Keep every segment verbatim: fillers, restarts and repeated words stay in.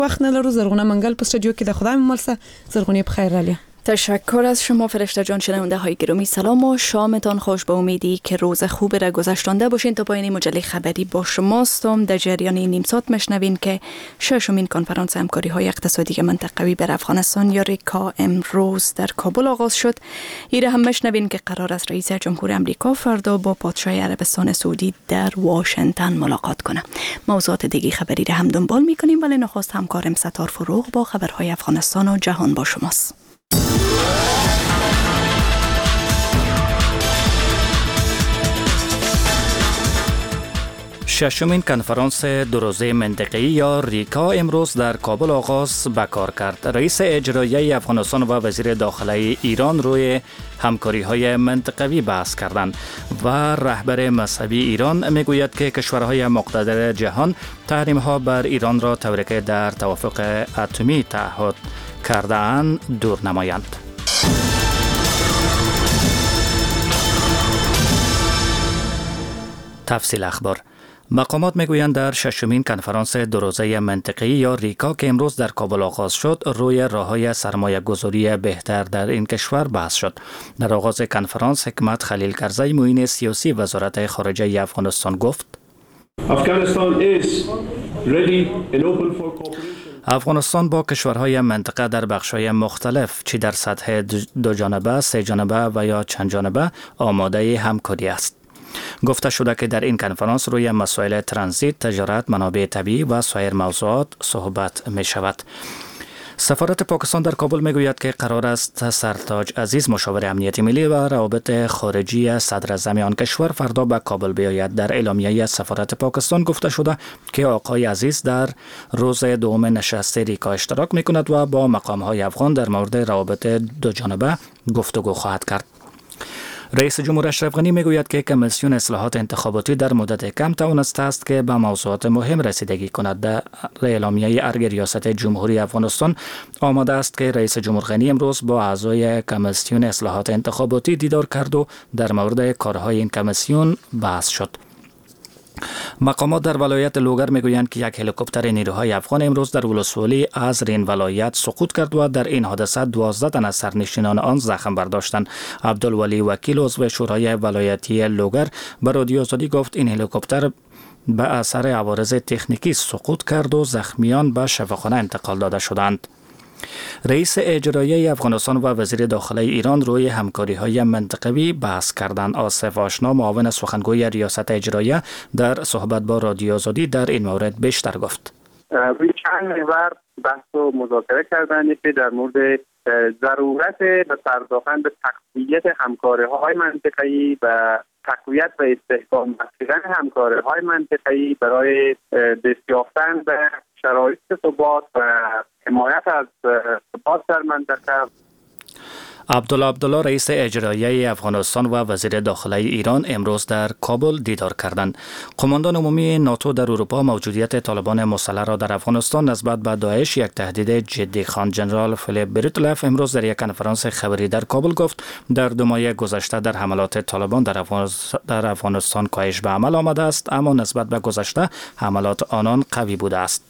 وقت نلرو. زرغونه منگل پس جو که در خدای مملسه. زرغونی بخیر رالیا. تشکر از شما فرشته جان. شنونده های گرامی سلام و شامتان خوش. به امیدی که روز خوبی را گذشتانده باشین. تا پایان مجله خبری با شماستم. در جریان نیم ساعت مشنوین که ششمین کنفرانس همکاری های اقتصادی منطقوی بر افغانستان یا ریکا امروز در کابل آغاز شد. ایره هم مشنوین که قرار است رئیس جمهور امریکا فردا با پادشاه عربستان سعودی در واشنگتن ملاقات کنه. موضوعات دیگه خبری را هم دنبال میکنیم، ولی نخست همکارم ستار فروغ با خبرهای افغانستان و جهان با شماست. ششمین کنفرانس دو روزه منطقه‌ای یا ریکا امروز در کابل آغاز به کار کرد. رئیس اجرایی افغانستان و وزیر داخلی ایران روی همکاری‌های منطقوی بحث کردند و رهبر مذهبی ایران میگوید که کشورهای مقتدر جهان تحریم‌ها بر ایران را طوری که در توافق اتمی تعهد کرده‌اند دور نمایند. تفصیل اخبار. مقامات میگویند در ششمین کنفرانس دو روزه منطقه‌ای یا ریکا که امروز در کابل آغاز شد روی راه‌های سرمایه گذاری بهتر در این کشور بحث شد. در آغاز کنفرانس حکمت خلیل کرزی معین سیاسی وزارت خارجه افغانستان گفت افغانستان با کشورهای منطقه در بخش‌های مختلف چی در سطح دو جانبه، سه جانبه و یا چند جانبه آماده همکاری است. گفته شده که در این کنفرانس روی مسائل ترانزیت، تجارت، منابع طبیعی و سایر موضوعات صحبت می شود. سفارت پاکستان در کابل می گوید که قرار است سرتاج عزیز مشاور امنیت ملی و روابط خارجی صدر اعظم آن کشور فردا به کابل بیاید. در اعلامیه سفارت پاکستان گفته شده که آقای عزیز در روز دوم نشست ریکا اشتراک می کند و با مقام‌های افغان در مورد روابط دو جانبه گفتگو خواهد کرد. رئیس جمهور اشرف غنی میگوید که کمیسیون اصلاحات انتخاباتی در مدت کم توانسته است که به موضوعات مهم رسیدگی کند. در اعلامیه ارگ ریاست جمهوری افغانستان آماده است که رئیس جمهور غنی امروز با اعضای کمیسیون اصلاحات انتخاباتی دیدار کرد و در مورد کارهای این کمیسیون بحث شد. مقامات در ولایت لوگر میگویند که یک هلیکوپتر نیروهای افغان امروز در ولسوالی از رین ولایت سقوط کرد و در این حادثه دوازده تن از سرنشینان آن زخم برداشتند. عبدالولی وکیل عضو شورای ولایتی لوگر به رادیو آزادی گفت این هلیکوپتر به اثر عوارض تکنیکی سقوط کرد و زخمیان به شفاخانه انتقال داده شدند. رئیس اجرایی افغانستان و وزیر داخلی ایران روی همکاری‌های منطقوی بحث کردند. آصف آشنا معاون سخنگوی ریاست اجرایی در صحبت با رادیو آزادی در این مورد بیشتر گفت. روی چند محور بحث و مذاکره کردند که در مورد ضرورت به پرداختن به تقویت همکاری‌های منطقه‌ای و تقویت و استحکام بخشیدن همکاری‌های منطقه‌ای برای دست یافتن به شرایط ثبات و حمایت از ثبات در منطقه. عبدالله عبدالله رئیس اجرایی افغانستان و وزیر داخلی ایران امروز در کابل دیدار کردند. قماندان عمومی ناتو در اروپا موجودیت طالبان مسلح را در افغانستان نسبت به داعش یک تهدید جدی خواند. جنرال فیلیپ بریتلف امروز در یک کنفرانس خبری در کابل گفت در دو ماه گذشته در حملات طالبان در افغانستان, در افغانستان کاهش به عمل آمده است، اما نسبت به گذشته حملات آنان قوی بوده است.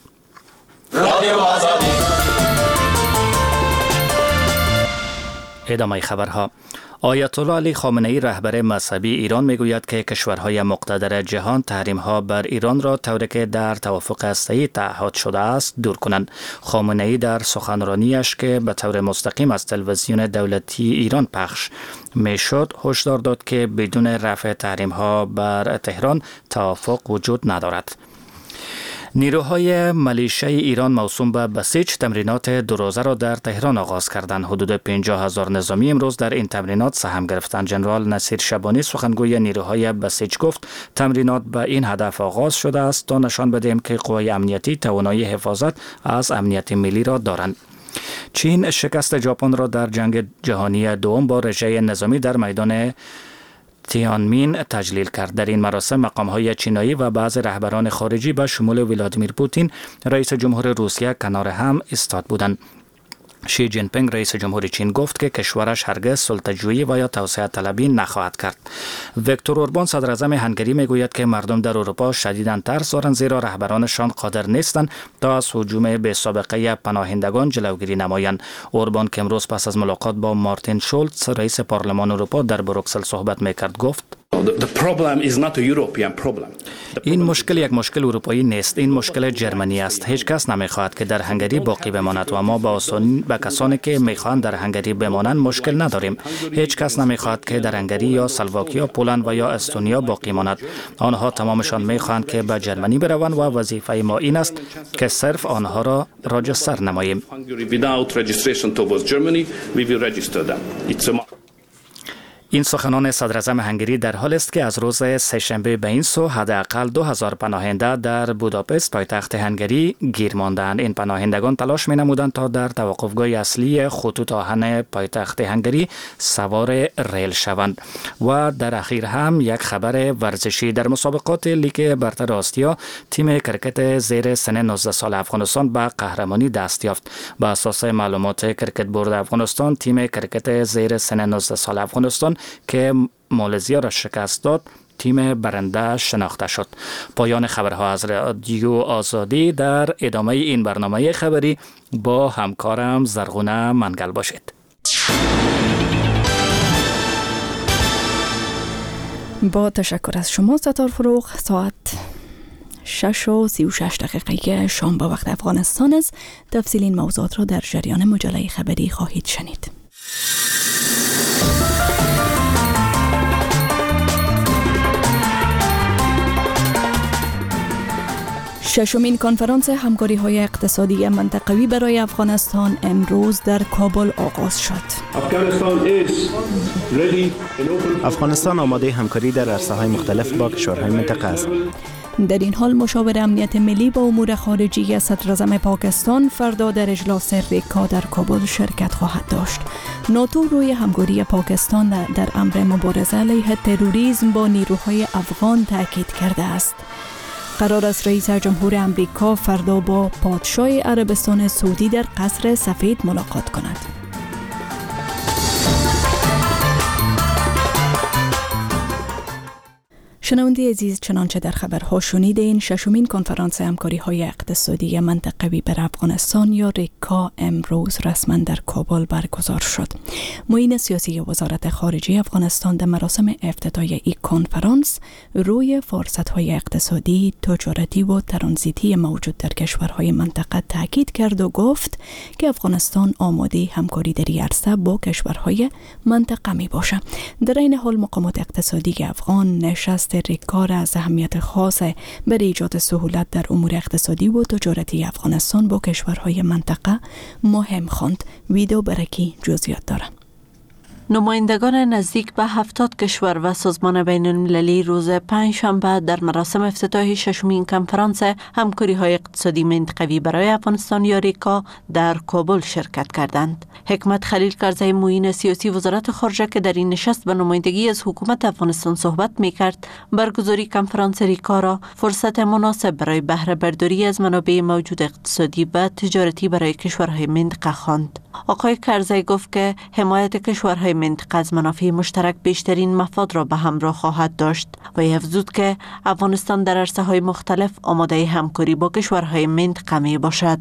ادامه خبرها. آیت الله علی خامنه ای رهبر مذهبی ایران میگوید که کشورهای مقتدر جهان تحریم‌ها بر ایران را طوری که در توافق هسته‌ای تعهد شده است دور کنند. خامنه ای در سخنرانیش که به طور مستقیم از تلویزیون دولتی ایران پخش میشد هشدار داد که بدون رفع تحریم‌ها بر تهران توافق وجود ندارد. نیروهای ملیشه‌ای ایران موسوم به بسیج تمرینات دو روزه را در تهران آغاز کردند. حدود پنجاه هزار نظامی امروز در این تمرینات سهم گرفتند. جنرال نصیر شبانی سخنگوی نیروهای بسیج گفت تمرینات به این هدف آغاز شده است تا نشان بدهیم که قوای امنیتی توانایی حفاظت از امنیت ملی را دارند. چین شکست ژاپن را در جنگ جهانی دوم با رژه نظامی در میدان تیانمین تجلیل کرد. در این مراسم مقام‌های چینایی و بعض رهبران خارجی به شمول ولادیمیر پوتین رئیس جمهور روسیه کنار هم ایستاد بودند. شی جین پینگ رئیس جمهور چین گفت که کشورش هرگز سلطه‌جویی و یا توسعه طلبی نخواهد کرد. ویکتور اوربان صدر اعظم هنگری میگوید که مردم در اروپا شدیداً ترس دارند زیرا رهبرانشان قادر نیستند تا از هجوم بی سابقه پناهندگان جلوگیری نمایند. اوربان که امروز پس از ملاقات با مارتین شولتز رئیس پارلمان اروپا در بروکسل صحبت میکرد گفت این مشکل یک مشکل اروپایی نیست، این مشکل جرمنی است. هیچ کس نمیخواهد که در هنگری باقی بماند و ما با آسانی به کسانی که میخواهند در هنگری بمانند مشکل نداریم. هیچ کس نمیخواهد که در هنگری یا اسلواکیا، پولند و یا استونیا باقی ماند. آنها تمامشان میخواهند که به جرمنی بروند و وظیفه ما این است که صرف آنها را راجستر نماییم. این سخنان صدر اعظم هنگری در حال است که از روز سه‌شنبه به این سو حداقل دو هزار پناهنده در بوداپست پایتخت هنگری گیر ماندند. این پناهندگان تلاش می نمودند تا در توقفگاه اصلی خطوط آهن پایتخت هنگری سوار ریل شوند. و در اخیر هم یک خبر ورزشی: در مسابقات لیگ برتر آسیا تیم کرکت زیر سن نوزده سال افغانستان به قهرمانی دست یافت. با اساس معلومات کرکت بورد افغانستان، تیم کرکت زیر سن نوزده سال افغانستان که مالزیا را شکست داد تیم برنده شناخته شد. پایان خبرها از رادیو آزادی. در ادامه این برنامه خبری با همکارم زرغونه منگل باشید. با تشکر از شما ستار فروغ. ساعت شش و سی و شش دقیقه شام با وقت افغانستان است. تفصیل این موضوعات را در جریان مجله خبری خواهید شنید. ششمین کنفرانس همکاری‌های اقتصادی منطقوی برای افغانستان امروز در کابل آغاز شد. افغانستان آماده همکاری در عرصه‌های مختلف با کشورهای منطقه است. در این حال مشاور امنیت ملی با امور خارجه صدر اعظم پاکستان فردا در اجلاس ریکا در کابل شرکت خواهد داشت. ناتو روی همکاری پاکستان در امر مبارزه علیه تروریسم با نیروهای افغان تاکید کرده است. قرار است رئیس جمهور امریکا فردا با پادشاه عربستان سعودی در قصر سفید ملاقات کند. شنونده عزیز، چنانچه در خبرها شنیدین، ششمین کنفرانس همکاری‌های اقتصادی منطقوی بر افغانستان یا ریکا امروز رسما در کابل برگزار شد. معین سیاسی وزارت خارجه افغانستان در مراسم افتتاحیه این کنفرانس روی فرصت‌های اقتصادی، تجارتی و ترانزیتی موجود در کشورهای منطقه تاکید کرد و گفت که افغانستان آماده همکاری در این عرصه با کشورهای منطقه می باشد. در این حال مقامات اقتصادی افغان نشست ریکا را از اهمیت خاص برای ایجاد سهولت در امور اقتصادی و تجارتی افغانستان با کشورهای منطقه مهم خواند. ویدو برکی جزئیات دارد. نمایندگان نزدیک به هفتاد کشور و سازمان بین المللی روز پنجشنبه در مراسم افتتاحی ششمین کنفرانس همکاری‌های اقتصادی منطقوی برای افغانستان یا ریکا در کابل شرکت کردند. حکمت خلیل کرزی معین سیاسی وزارت خارجه که در این نشست به نمایندگی از حکومت افغانستان صحبت می‌کرد، برگزاری کنفرانس ریکا را فرصت مناسب برای بهره برداری از منابع موجود اقتصادی و تجارتی برای کشورهای منطقه خواند. آقای کرزی گفت که حمایت کشورهای منطقه از منافع مشترک بیشترین مفاد را به همراه خواهد داشت و افزود که افغانستان در عرصه‌های مختلف آماده همکاری با کشورهای منطقه می باشد.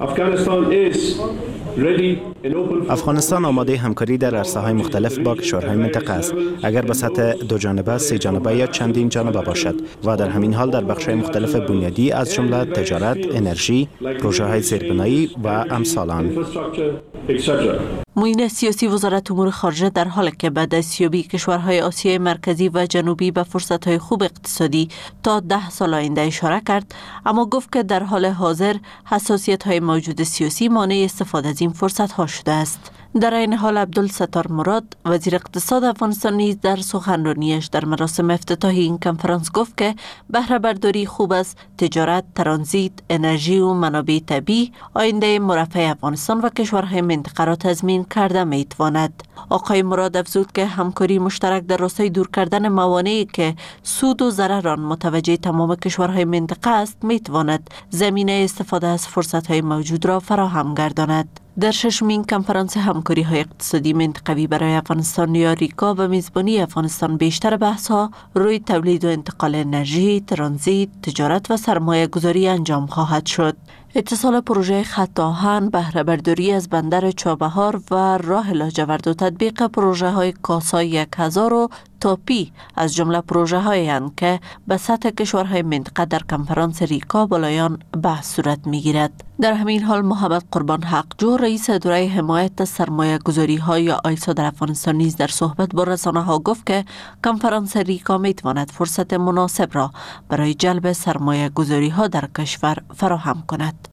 افغانستان آماده همکاری در عرصه‌های مختلف با کشورهای منطقه است، اگر به سطح دو جانبه، سه جانبه یا چندین جانبه باشد و در همین حال در بخش‌های مختلف بنیادی از جمله تجارت، انرژی، پروژه‌های زیربنایی و امثال آن. معین سیاسی وزارت امور خارجه در حالی که به دستیابی کشورهای آسیای مرکزی و جنوبی به فرصت‌های خوب اقتصادی تا ده سال آینده اشاره کرد، اما گفت که در حال حاضر حساسیت‌های موجود سیاسی مانع استفاده از این فرصت‌ها شده است. در این حال عبدالستار مراد وزیر اقتصاد افغانستان نیز در سخنرانیش در مراسم افتتاحی این کنفرانس گفت که بهره برداری خوب است، تجارت، ترانزیت، انرژی و منابع طبیعی آینده مرفه افغانستان و کشورهای منطقه را تضمین کرده می تواند. آقای مراد افزود که همکاری مشترک در راستای دور کردن موانعی که سود و ضرر آن متوجه تمام کشورهای منطقه است می تواند زمینه استفاده از فرصت‌های موجود را فراهم گرداند. در ششمین کنفرانس همکاری های اقتصادی منطقوی برای افغانستان یا ریکا و میزبانی افغانستان بیشتر بحث ها روی تولید و انتقال انرژی، ترانزیت، تجارت و سرمایه گذاری انجام خواهد شد. اتصال پروژه خط آهن، بهره برداری از بندر چابهار و راه لاجورد و تطبیق پروژه های کاسا یک هزار و تاپی از جمله پروژه هایی هستند که به سطح کشورهای منطقه در کنفرانس ریکا بالایان بحث صورت می گیرد. در همین حال محمد قربان حقجو رئیس اداره حمایت سرمایه گذاری ها یا آیسا در افغانستان نیز در صحبت با رسانه ها گفت که کنفرانس ریکا می تواند فرصت مناسب را برای جلب سرمایه گذاری ها در کشور فراهم کند.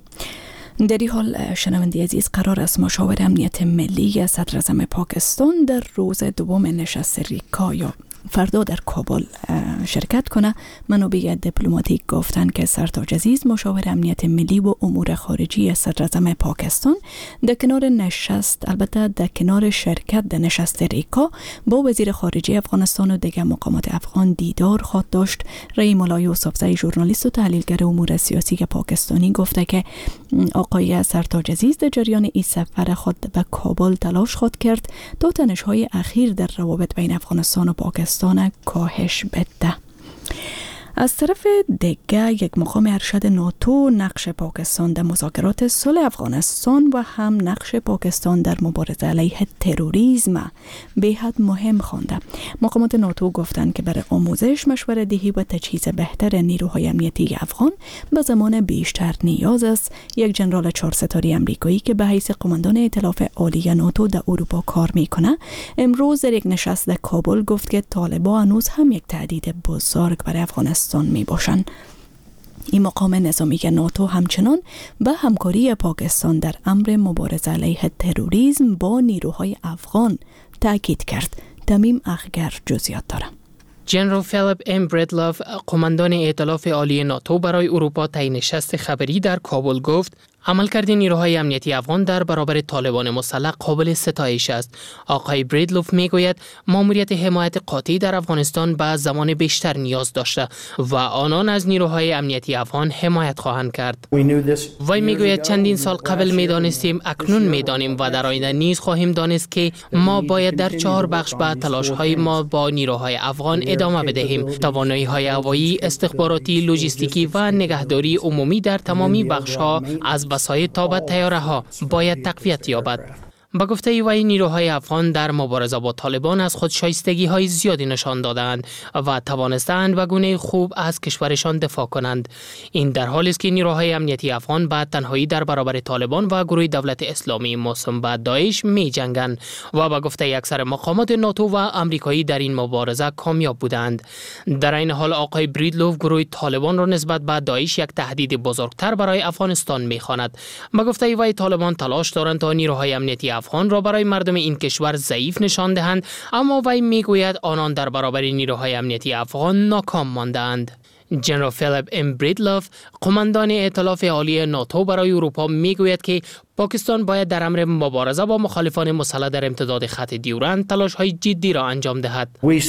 در این حال شنونده عزیز، قرار است مشاور امنیت ملی صدر اعظم پاکستان در روز دوم نشست ریکا یا فردا در کابل شرکت کنه. منابع دیپلماتیک گفتن که سرتاج عزیز مشاور امنیت ملی و امور خارجی صدر اعظم پاکستان در کنار نشست البته در کنار شرکت در نشست ریکا با وزیر خارجه افغانستان و دیگر مقامات افغان دیدار خواهد داشت. رای مولا یوسفزئی ژورنالیست و تحلیلگر امور سیاسی پاکستانی گفته که آقای سرتاج عزیز در جریان این سفر خود به کابل تلاش خواهد کرد تا تنش‌های اخیر در روابط بین افغانستان و پاکستان کاهش بده. از طرف دیگه یک مقام ارشد ناتو نقش پاکستان در مذاکرات صلح افغانستان و هم نقش پاکستان در مبارزه علیه تروریسم به حد مهم خوانده. مقامات ناتو گفتند که برای آموزش، مشورت دهی و تجهیز بهتر نیروهای امنیتی افغان به زمان بیشتر نیاز است. یک جنرال چهار ستاره آمریکایی که به حیث قماندان ائتلاف عالی ناتو در اروپا کار میکنه، امروز در یک نشست در کابل گفت که طالبان هنوز هم یک تهدید بزرگ برای افغانستان می باشند. این مقام نظامی ناتو همچنان به همکاری پاکستان در امر مبارزه علیه تروریسم با نیروهای افغان تاکید کرد. تمیم اخگر جزئیات دارم. جنرال فیلیپ ام بریدلوف، قماندان ائتلاف عالی ناتو برای اروپا طی نشست خبری در کابل گفت عملکرد نیروهای امنیتی افغان در برابر طالبان مسلح قابل ستایش است. آقای بریدلوف میگوید ماموریت حمایت قاطع در افغانستان به زمان بیشتر نیاز داشته و آنان از نیروهای امنیتی افغان حمایت خواهند کرد. وی میگوید چندین سال قبل میدانستیم، اکنون میدانیم و در آینده نیز خواهیم دانست که ما باید در چهار بخش به تلاش‌های ما با نیروهای افغان ادامه بدهیم. توانایی‌های هوایی، استخباراتی، لوجستیکی و نگهداری عمومی در تمامی بخش‌ها از وسایل تا به طیاره‌ها باید تقویت یابد. با گفته وی نیروهای افغان در مبارزه با طالبان از خود شایستگی های زیادی نشان دادند و توانستند به گونه خوب از کشورشان دفاع کنند. این در حالی است که نیروهای امنیتی افغان بعد تنهایی در برابر طالبان و گروه دولت اسلامی موسوم به داعش می جنگند و با گفته اکثر مقامات ناتو و آمریکایی در این مبارزه کامیاب بودند. در این حال آقای بریدلوف گروه طالبان را نسبت به داعش یک تهدید بزرگتر برای افغانستان می خواند. با گفته وی طالبان تلاش دارند تا نیروهای امنیتی افغان را برای مردم این کشور ضعیف نشان دهند، اما وی میگوید آنان در برابر نیروهای امنیتی افغان ناکام ماندند. جنرال فیلیپ ام بریدلوف، قماندان ائتلاف عالی ناتو برای اروپا میگوید که پاکستان باید در امر مبارزه با مخالفان مسلح در امتداد خط دیورند تلاش‌های جدی را انجام دهد.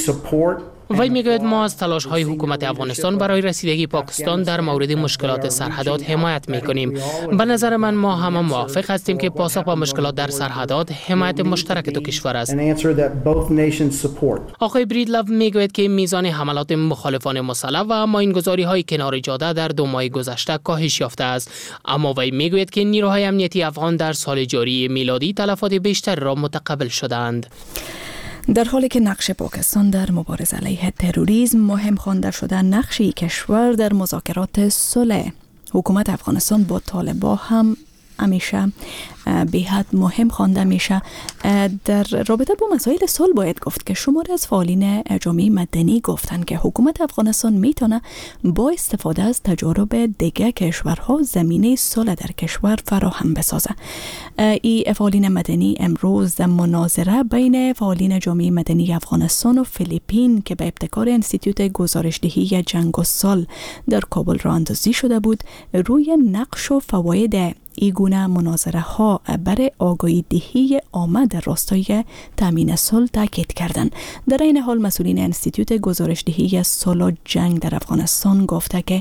وی میگوید ما از تلاش‌های حکومت افغانستان برای رسیدگی پاکستان در مورد مشکلات سرحدات حمایت می‌کنیم. به نظر من ما همه موافق هستیم که پاسخ به مشکلات در سرحدات حمایت مشترک دو کشور است. آقای بریدلوف میگوید که میزان حملات مخالفان مسلح و ماین‌گذاری‌های کنار جاده در دو ماه گذشته کاهش یافته است، اما وی میگوید که نیروهای امنیتی افغان در سال جاری میلادی تلفات بیشتر را متقبل شدند. در حالی که نقش پاکستان در مبارزه علیه تروریسم مهم خوانده شده، نقش کشور در مذاکرات صلح حکومت افغانستان با طالبان هم همیشه به حد مهم خوانده میشه. در رابطه با مسائل صلح باید گفت که شماری از فعالین جامعه مدنی گفتن که حکومت افغانستان میتونه با استفاده از تجارب دیگر کشورها زمینه صلح در کشور فراهم بسازه. این فعالین مدنی امروز در مناظره بین فعالین جامعه مدنی افغانستان و فیلیپین که به ابتکار انستیتوت گزارشدهی جنگ و صلح در کابل راه اندازی شده بود، روی نقش و فواید این گونه مناظره ها برای آگاهی دهی عامه در راستای تامین صلح تاکید کردند. در این حال مسئولین انستیتوت گزارشدهی صلح و جنگ در افغانستان گفته که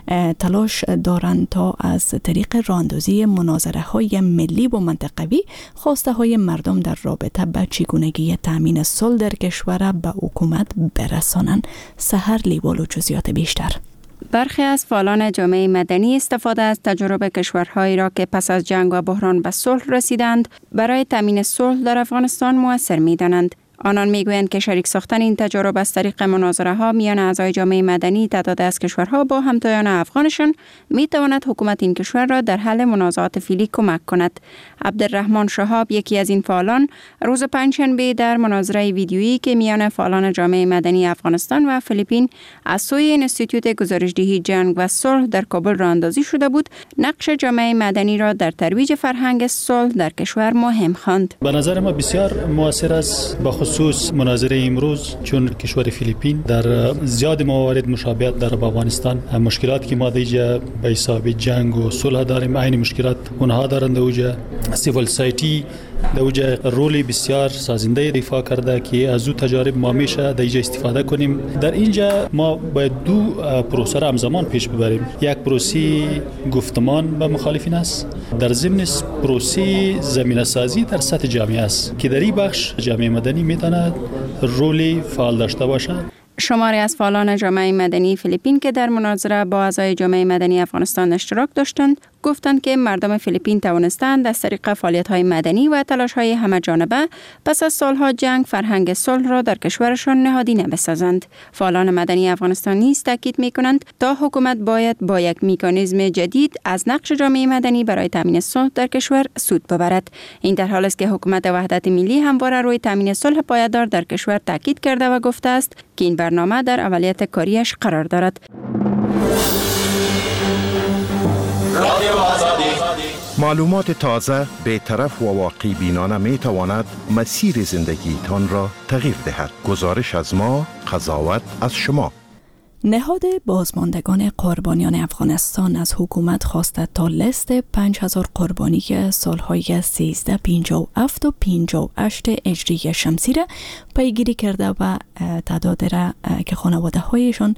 تلاش دارند تا از طریق راهاندازی مناظره های ملی و منطقوی خواسته های مردم در رابطه با چگونگی تامین صلح در کشور به حکومت برسانند. سحر لیوال و جزئیات بیشتر. برخی از فعالان جامعه مدنی استفاده از تجربه کشورهایی را که پس از جنگ و بحران به صلح رسیدند برای تامین صلح در افغانستان مؤثر می‌دانند. آنان میگویند که شریک ساختن این تجارب از طریق مناظره ها میان اعضای جامعه مدنی تعداد از کشورها با همتایان افغانشان می تواند حکومت این کشور را در حل منازعات فعلی کمک کند. عبدالرحمن شهاب، یکی از این فعالان، روز پنجشنبه در مناظره ویدیویی که میان فعالان جامعه مدنی افغانستان و فیلیپین از سوی انستیتوت گزارشدهی جنگ و صلح در کابل راه اندازی شده بود، نقش جامعه مدنی را در ترویج فرهنگ صلح در کشور مهم خواند. به نظر ما بسیار مؤثر است، به خصوص مناظره امروز، چون کشور فیلیپین در زیاد موارد مشابهت در افغانستان مشکلاتی که ما دیجا به حساب جنگ و صلح داریم، عین مشکلات اونها دارند. اوجا سیویل سایتی دوجا رولی بسیار سازنده دفاع کرده که از او تجارب ما میشه دیجا استفاده کنیم. در اینجا ما باید دو پروسه را همزمان پیش ببریم. یک پروسه گفتمان به مخالفین است، در ضمن پروسه زمینه سازی در سطح جامعه است که در این بخش جامعه مدنی میتواند رولی فعال داشته باشد. شماری از فعالان جامعه مدنی فیلیپین که در مناظره با اعضای جامعه مدنی افغانستان اشتراک داشتند، گفتند که مردم فیلیپین توانستند از طریق فعالیت‌های مدنی و تلاش‌های همه‌جانبه پس از سالها جنگ فرهنگ صلح را در کشورشان نهادینه بسازند. فعالان مدنی افغانستان نیز تاکید می‌کنند تا حکومت باید با یک مکانیزم جدید از نقش جامعه مدنی برای تامین صلح در کشور سود ببرد. این در حالی است که حکومت وحدت ملی همواره روی تامین صلح پایدار در کشور تاکید کرده و گفته است که این برنامه در اولویت کاریش قرار دارد. معلومات تازه، بی‌طرف و واقعی بینانه می تواند مسیر زندگی تان را تغییر دهد. گزارش از ما، قضاوت از شما. نهاد بازماندگان قربانیان افغانستان از حکومت خواسته تا لیست پنج هزار قربانی سالهای سیزده پنجاه و هفت و پنجاه و هشت هجری شمسی را پیگیری کرده و تعداد را که خانواده هایشان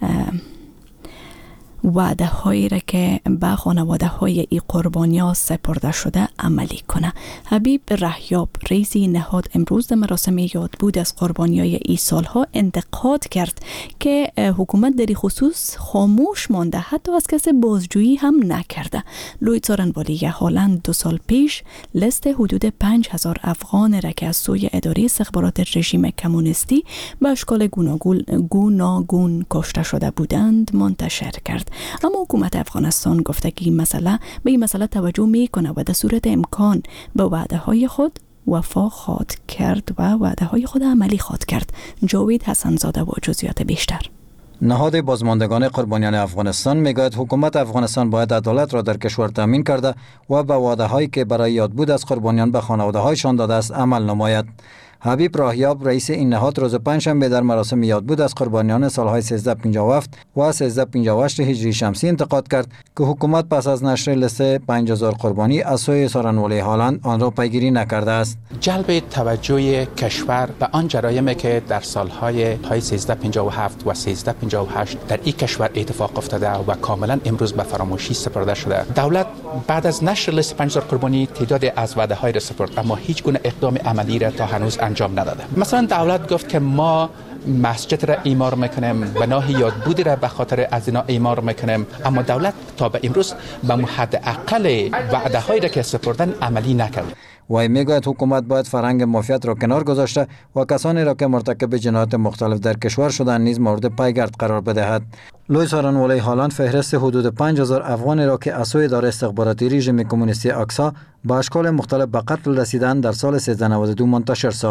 وعده هایی را که به خانواده های ای قربانیا سپرده شده عملی کنه. حبیب رحیاب، رئیس نهاد، امروز در مراسم یادبود از قربانیای ای سالها انتقاد کرد که حکومت در این خصوص خاموش مانده، حتی از کسی بازجویی هم نکرده. لوی سارنوالی هالند دو سال پیش لیست حدود پنج هزار افغان را که از سوی اداره استخبارات رژیم کمونیستی به اشکال گوناگون گوناگون کشته شده بودند منتشر کرد. اما حکومت افغانستان گفته که این مسئله به این مسئله توجه میکنه و در صورت امکان به وعده های خود وفا خواهد کرد و وعده های خود عملی خواهد کرد. جاوید حسنزاده و جزئیات بیشتر. نهاد بازماندگان قربانیان افغانستان میگوید حکومت افغانستان باید عدالت را در کشور تامین کرده و به وعده هایی که برای یادبود از قربانیان به خانواده هایشان داده است عمل نماید. حبیب راهیاب، رئیس این نهاد، روز پنجشنبه در مراسم یادبود از قربانیان سالهای سیزده پنجاه و هفت و سیزده پنجاه و هشت هجری شمسی انتقاد کرد که حکومت پس از نشر لیست پنج هزار قربانی از سوی سارنوالی هالند آن را پیگیری نکرده است. جلب توجه کشور به آن جرایمی که در سالهای سیزده پنجاه و هفت و سیزده پنجاه و هشت در این کشور اتفاق افتاده و کاملا امروز به فراموشی سپرده شده. دولت بعد از نشر لیست پنج هزار قربانی تعداد از وعده‌های را سپرد، اما هیچ گونه اقدام عملی را تا هنوز انجام نداده. مثلا دولت گفت که ما مسجد را اعمار میکنیم، بنای یادبود را به خاطر از اینا اعمار میکنیم، اما دولت تا به امروز به حداقل وعده هایی را که سپردن عملی نکرد. وی میگوید حکومت باید فرهنگ مافیات را کنار گذاشته و کسانی را که مرتکب جنایات مختلف در کشور شدند نیز مورد پیگرد قرار بدهد. لوی سارنوالی هالند فهرست حدود پنج هزار افغانی را که از سوی اداره استخباراتی رژیم کمونیستی آکسا با اشکال مختلف به قتل رسیدند در سال سیزده نود و دو منتشر ساخت.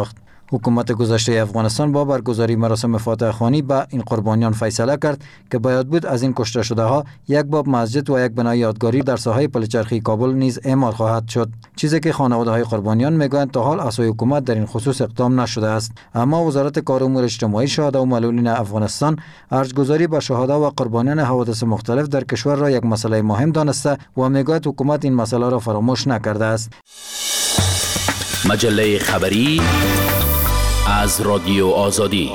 حکومت گذشته افغانستان با برگزاری مراسم فاتحه خوانی به این قربانیان فیصله کرد که باید بود از این کشته شده ها یک باب مسجد و یک بنای یادگاری در ساحه پلچرخی کابل نیز اعمال خواهد شد، چیزی که خانواده های قربانیان میگویند تا حال از سوی حکومت در این خصوص اقدام نشده است. اما وزارت کار امور اجتماعی شهدا و معلولین افغانستان ارجگذاری به شهدا و قربانیان حوادث مختلف در کشور را یک مسئله مهم دانسته و میگوید حکومت این مسئله را فراموش نکرده است. مجله خبری از رادیو آزادی.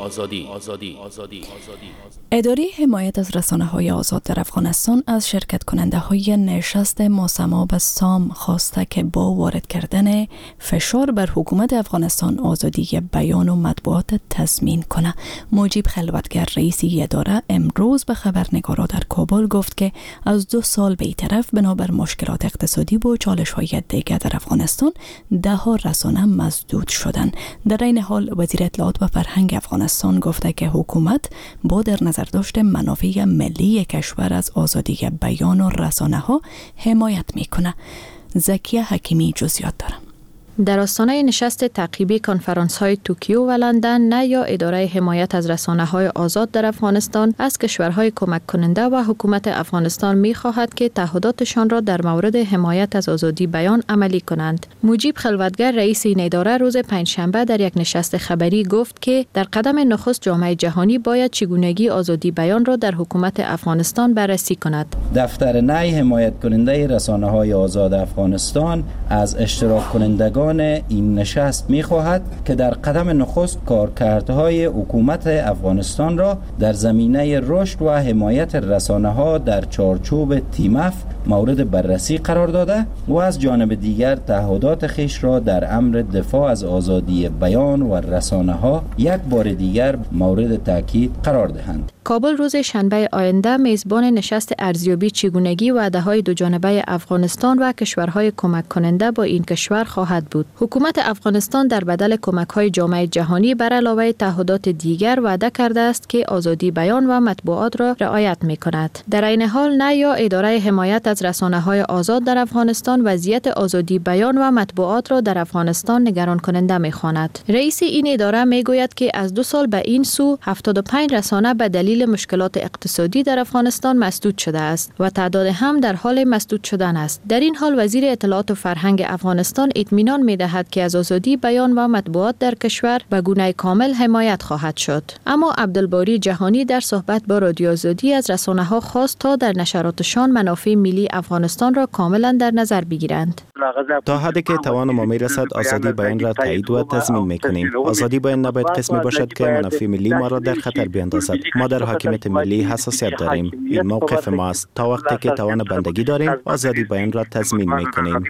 اداره حمایت از رسانه‌های آزاد در افغانستان از شرکت کننده های نشست ماسما به سام خواسته که با وارد کردن فشار بر حکومت افغانستان آزادی بیان و مطبوعات تضمین کنه. مجیب خلوتگر رئیس اداره امروز به خبرنگاران در کابل گفت که از دو سال به طرف بنابر مشکلات اقتصادی و چالش‌های دیگر در افغانستان ده ها رسانه مسدود شدند. در این حال وزیر اطلاعات و فرهنگ افغانستان گفته که حکومت با در نظر داشت منافع ملی کشور از آزادی بیان و رسانه ها حمایت میکنه. زکیه حکیمی جزئیات داره. در آستانه نشست تعقیبی کنفرانس های توکیو و لندن، نه یا اداره حمایت از رسانه های آزاد در افغانستان از کشورهای کمک کننده و حکومت افغانستان می خواهد که تعهداتشان را در مورد حمایت از آزادی بیان عملی کنند. مجیب خلوتگر رئیس این اداره روز پنجشنبه در یک نشست خبری گفت که در قدم نخست جامعه جهانی باید چگونگی آزادی بیان را در حکومت افغانستان بررسی کند. دفتر نهایی حمایت کننده رسانه های آزاد افغانستان از اشتراک کنندگان این نشست می خواهد که در قدم نخست کارکردهای حکومت افغانستان را در زمینه رشد و حمایت رسانه ها در چارچوب تیمف مورد بررسی قرار داده و از جانب دیگر تعهدات خیش را در امر دفاع از آزادی بیان و رسانه ها یک بار دیگر مورد تاکید قرار دهند. کابل روز شنبه آینده میزبان نشست ارزیابی چگونگی وعده‌های دوجانبه افغانستان و کشورهای کمک کننده با این کشور خواهد بود. حکومت افغانستان در بدل کمک‌های جامعه جهانی بر علاوه تعهدات دیگر وعده کرده است که آزادی بیان و مطبوعات را رعایت می‌کند. در این حال نه یا اداره حمایت از رسانه‌های آزاد در افغانستان وضعیت آزادی بیان و مطبوعات را در افغانستان نگران کننده می‌خواند. رئیس این اداره میگوید که از دو سال به این سو هفتاد و پنج رسانه به دلیل مشکلات اقتصادی در افغانستان مسدود شده است و تعداد هم در حال مسدود شدن است. در این حال وزیر اطلاعات و فرهنگ افغانستان اطمینان می‌دهد که از آزادی بیان و مطبوعات در کشور به گونه کامل حمایت خواهد شد. اما عبدالباری جهانی در صحبت با رادیو آزادی از رسانه‌ها خواست تا در نشراتشان منافع ملی افغانستان را کاملا در نظر بگیرند. تا حدی که توان ما میرسد آزادی بیان را تایید و تضمین میکنیم. آزادی بیان نباید قسمی باشد که منافع ملی ما را در خطر بیندازد. ما در حاکمیت ملی حساسیت داریم. این موقف ما است. تا وقتی که توان بندگی داریم آزادی بیان را تضمین میکنیم.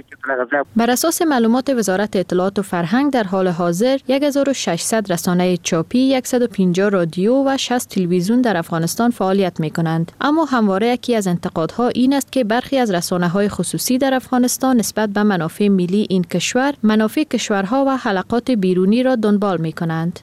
بر اساس معلومات وزارت اطلاعات و فرهنگ در حال حاضر هزار و ششصد رسانه چاپی، صد و پنجاه رادیو و شصت تلویزیون در افغانستان فعالیت میکنند. اما همواره یکی از انتقادها این است که برخی از رسانه‌های خصوصی در افغانستان نسبت به منافع ملی این کشور، منافع کشورها و حلقات بیرونی را دنبال میکنند.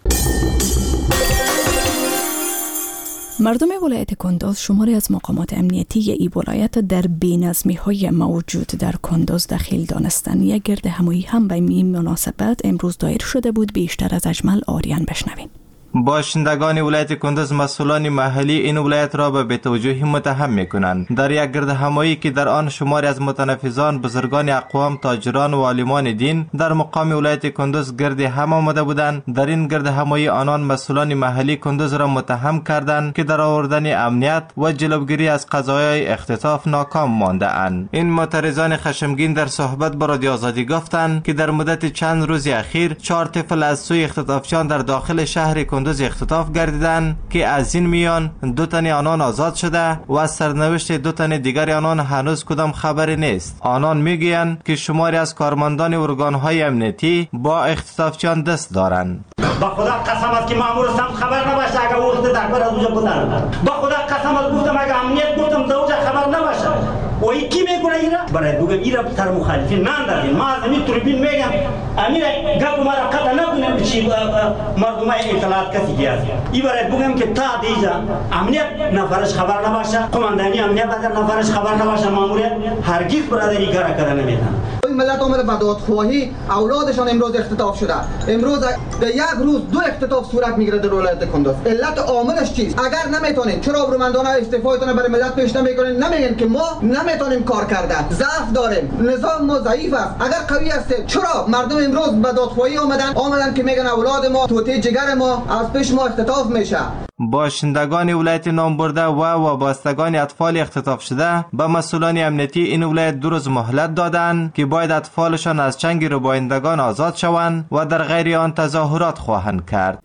مردم ولایت کندوز شماری از مقامات امنیتی ای ولایت در بی‌نظمی‌های موجود در کندوز دخیل دانستند. یک گرد همایی هم به این مناسبت امروز دایر شده بود. بیشتر از اجمل آریان بشنوین. باشندگان ولایت کندوز مسئولان محلی این ولایت را به بی‌توجهی متهم می‌کنند. در یک گرد همایی که در آن شماری از متنفذان، بزرگان اقوام، تاجران و عالمان دین در مقام ولایت کندوز گرد هم آمده بودند، در این گرد همایی آنان مسئولان محلی کندوز را متهم کردند که در آوردن امنیت و جلوگیری از قضایای اختطاف ناکام مانده اند. این معترضان خشمگین در صحبت با رادیو آزادی گفتند که در مدت چند روز اخیر چهار طفل از سوی اختطافچیان در داخل شهر کندوز اختطاف گردیدند که از این میان دو تن آنان آزاد شده و از سرنوشت دو تن دیگر آنان هنوز کدام خبری نیست. آنان میگویند که شماری از کارمندان ارگان‌های امنیتی با اختطافچیان دست دارند. با خدا قسم است که مامور سم خبر نباشه اگه وقت دکتر از اونجا بودن. با خدا قسم است گفتم اگه امنیت گفتم دوجا خبر نباشه. و این کی میکنه اینا؟ برای بگم اینا سر مخالفین نندازین. ما از این توربین میگم امیر گپ ما را قطع نکنیم چی مردم اطلاعات کسی گیاز. این برای بگم که تا دیجا امنیت نفرش خبر نباشه، قماندانی امنیت اگر نفرش خبر نباشه ماموریت هرگز برادری کار کردن نمیدن. ملت آمده به دادخواهی اولادشان امروز اختطاف شده. امروز در یک روز دو اختطاف صورت میگیره در ولایت کندوز. علت عاملش چیست؟ اگر نمیتونید چرا ابرومندانه استعفایتون برای ملت پیش نمیکنید؟ نمیگن که ما نمیتونیم کار کردن، ضعف داریم، نظام ما ضعیف است. اگر قوی است چرا مردم امروز به دادخواهی آمدن آمدن که میگن اولاد ما توتی جگر ما از پیش ما اختطاف میشه؟ باشندگان ولایت نامبرده و وابستگان اطفال اختطاف شده به مسئولان امنیتی این ولایت دو روز مهلت دادند که باید اطفالشان از چنگ ربایندگان آزاد شوند و در غیر آن تظاهرات خواهند کرد.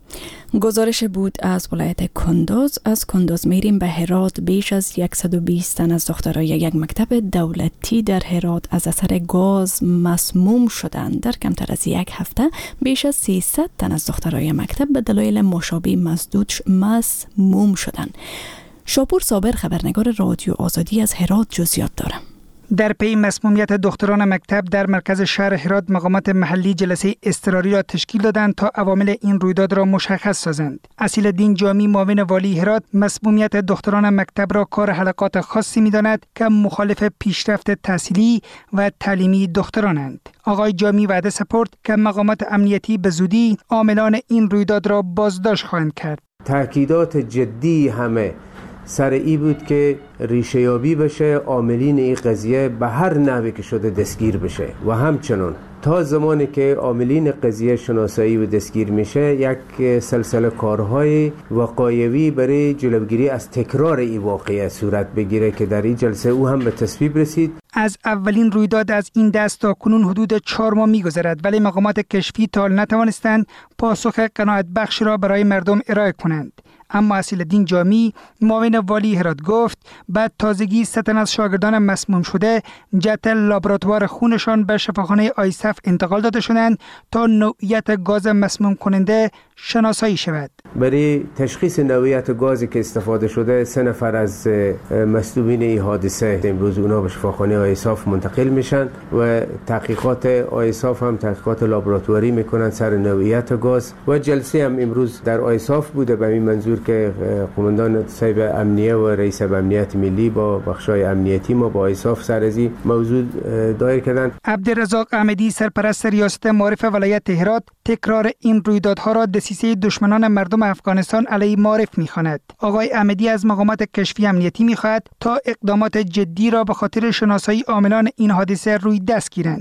گزارش بود از ولایت کندوز. از کندوز میریم به هرات. بیش از صد و بیست تن از دخترای یک مکتب دولتی در هرات از اثر گاز مسموم شدند. در کمتر از یک هفته بیش از سیصد تن از دخترای مکتب به دلایل مشابه مسدود مسموم شدند. شاپور صابر خبرنگار رادیو آزادی از هرات جزئیات داره. در پی مسمومیت دختران مکتب در مرکز شهر هرات مقامات محلی جلسه اضطراری را تشکیل دادند تا عوامل این رویداد را مشخص سازند. اصیل الدین جامی معاون والی هرات مسمومیت دختران مکتب را کار حلقات خاصی می‌داند که مخالف پیشرفت تحصیلی و تعلیمی دخترانند. آقای جامی وعده سپرد که مقامات امنیتی به زودی عاملان این رویداد را بازداشت خواهند کرد. تأکیدات جدی همه سر ای بود که ریشه یابی بشه، عاملین این قضیه به هر نحوی که شده دستگیر بشه و همچنان تا زمانی که عاملین قضیه شناسایی و دستگیر میشه یک سلسله کارهای وقایوی برای جلوگیری از تکرار این واقعه صورت بگیره که در این جلسه او هم به تصویب رسید. از اولین رویداد از این دست تا کنون حدود چهار ماه می‌گذرد ولی مقامات کشفی تا نتوانستند پاسخ قناعت بخش را برای مردم ارائه کنند. اما اصیل الدین جامی معاون والی هرات گفت بعد تازگی سه تن از شاگردان مسموم شده جهت لابراتوار خونشان به شفاخانه آیسف انتقال داده شدند تا نوعیت گاز مسموم کننده شناسایی شود. برای تشخیص نوعیت گازی که استفاده شده سه نفر از مصدومین این حادثه امروز اونا به شفاخانه آیسف منتقل میشن و تحقیقات آیسف هم تحقیقات لابراتواری میکنن سر نوعیت گاز و جلسه هم امروز در آیسف بوده به این منظور که قماندان صاحب امنیه و رئیس امنیت ملی با بخشای امنیتی ما با آیسف سرزی موضوع دایر کردند. عبدالرزاق احمدی سرپرست ریاست معارف ولایت هرات تکرار این رویدادها را دسیسه دشمنان مردم افغانستان علیه معارف می‌خواند. آقای احمدی از مقامات کشفی امنیتی می‌خواهد تا اقدامات جدی را به خاطر شناسایی عاملان این حادثه روی دست گیرند.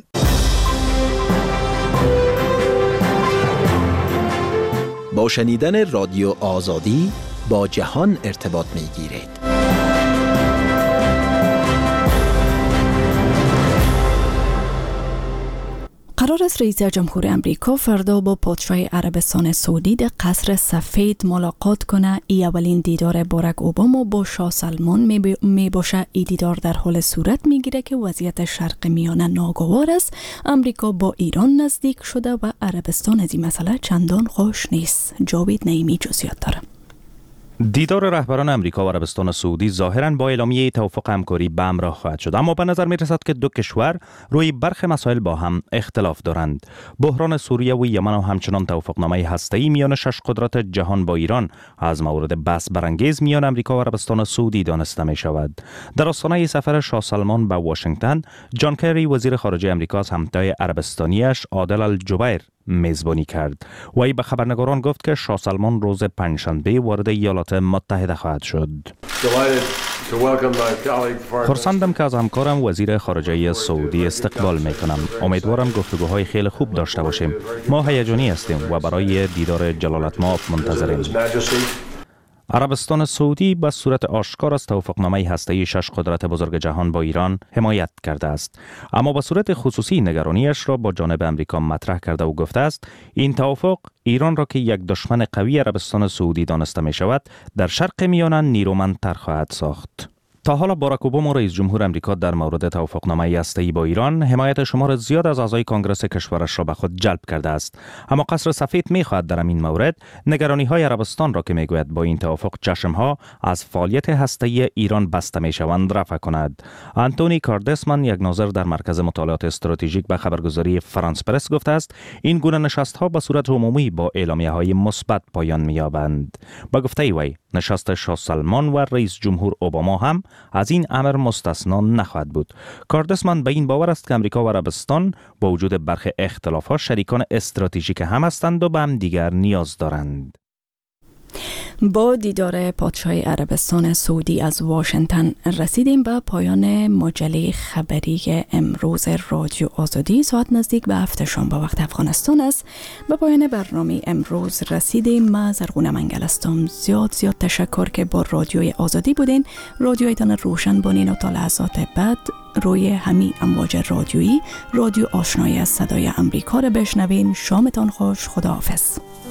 با شنیدن رادیو آزادی با جهان ارتباط می‌گیرید. قرار است رئیس جمهور امریکا فردا با پادشاه عربستان سعودی در قصر سفید ملاقات کنه. ای اولین دیدار باراک اوباما با شاه سلمان می باشه. ای دیدار در حال صورت می گیره که وضعیت شرق میانه ناگوار است. امریکا با ایران نزدیک شده و عربستان از این مسئله چندان خوش نیست. جاوید نعیمی جزئیات داره. دیدار رهبران امریکا و عربستان سعودی ظاهراً با اعلامیه توافق همکاری به همراه خواهد شد، اما به نظر می رسد که دو کشور روی برخی مسائل با هم اختلاف دارند. بحران سوریه و یمن و همچنان توافقنامه هسته‌ای میان شش قدرت جهان با ایران از مورد بحث برانگیز میان امریکا و عربستان سعودی دانسته می شود. در آستانه سفر شاه سلمان به واشنگتن، جان کری وزیر خارجه امریکا از همتای عربستانیش عادل الجبیر میزبانی کرد و ای به خبرنگاران گفت که شاه سلمان روز پنجشنبه وارد ایالات متحده خواهد شد. خرسندم که از همکارم وزیر خارجه سعودی استقبال میکنم. امیدوارم گفتگوهای خیلی خوب داشته باشیم. ما هیجانی هستیم و برای دیدار جلالتمآب منتظریم. عربستان سعودی به صورت آشکار از توافقنامه هسته‌ای شش قدرت بزرگ جهان با ایران حمایت کرده است، اما به صورت خصوصی نگرانیش را با جانب امریکا مطرح کرده و گفته است این توافق ایران را که یک دشمن قوی عربستان سعودی دانسته می شود در شرق میانه نیرومندتر خواهد ساخت. تا حالا باراک اوباما رئیس جمهور امریکا در مورد توافقنامه هسته‌ای با ایران حمایت شمار زیاد از اعضای کنگره کشورش را به خود جلب کرده است، اما قصر سفید می‌خواهد در این مورد نگرانی‌های عربستان را که می‌گوید با این توافق چشم‌ها از فعالیت هسته‌ای ایران بسته می‌شوند رفع کند. آنتونی کاردسمن یک ناظر در مرکز مطالعات استراتژیک به خبرگزاری فرانس پرس گفته است این گونه نشست‌ها به صورت عمومی با اعلامیه‌های مثبت پایان می‌یابند. با گفته وی نشست شاه سلمان و رئیس جمهور اوباما هم از این امر مستثنا نخواهد بود. کاردسمن به این باور است که امریکا و عربستان با وجود برخی اختلافات شریکان استراتژیک هم هستند و به هم دیگر نیاز دارند. با دیدار پادشاه عربستان سعودی از واشنگتن رسیدیم به پایان مجله خبری امروز رادیو آزادی. ساعت نزدیک به هفت شام با وقت افغانستان است. به پایان برنامه امروز رسیدیم. ما زرغونه منگل هستم. زیاد زیاد تشکر که با رادیوی آزادی بودین. رادیویتان روشن بانین و تا لحظات بعد روی همین امواج رادیویی رادیو آشنایی از صدای امریکا را بشنوین. شامتان خوش. خداحافظ.